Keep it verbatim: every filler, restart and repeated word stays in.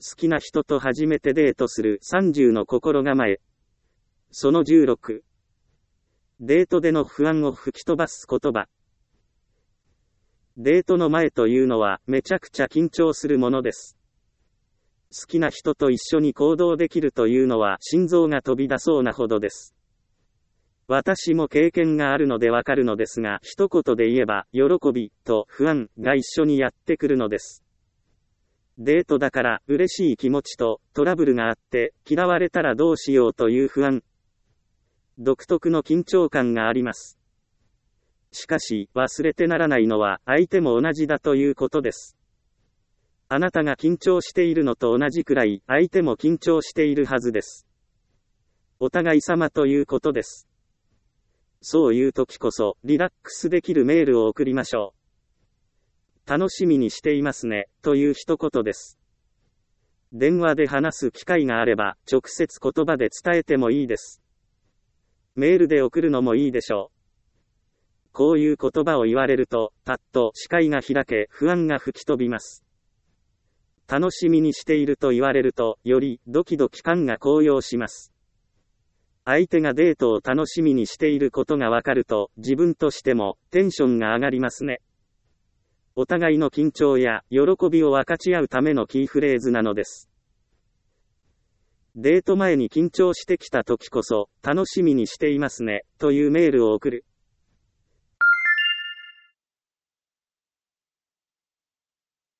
好きな人と初めてデートするさんじゅうの心構え。そのじゅうろく。デートでの不安を吹き飛ばす言葉。デートの前というのはめちゃくちゃ緊張するものです。好きな人と一緒に行動できるというのは心臓が飛び出そうなほどです。私も経験があるのでわかるのですが、一言で言えば、喜びと不安が一緒にやってくるのです。デートだから嬉しい気持ちとトラブルがあって嫌われたらどうしようという不安。独特の緊張感があります。しかし忘れてならないのは相手も同じだということです。あなたが緊張しているのと同じくらい相手も緊張しているはずです。お互い様ということです。そういう時こそリラックスできるメールを送りましょう。楽しみにしていますね、という一言です。電話で話す機会があれば直接言葉で伝えてもいいです。メールで送るのもいいでしょう。こういう言葉を言われると、パッと視界が開け不安が吹き飛びます。楽しみにしていると言われると、よりドキドキ感が高揚します。相手がデートを楽しみにしていることがわかると、自分としてもテンションが上がりますね。お互いの緊張や喜びを分かち合うためのキーフレーズなのです。デート前に緊張してきた時こそ、楽しみにしていますね、というメールを送る。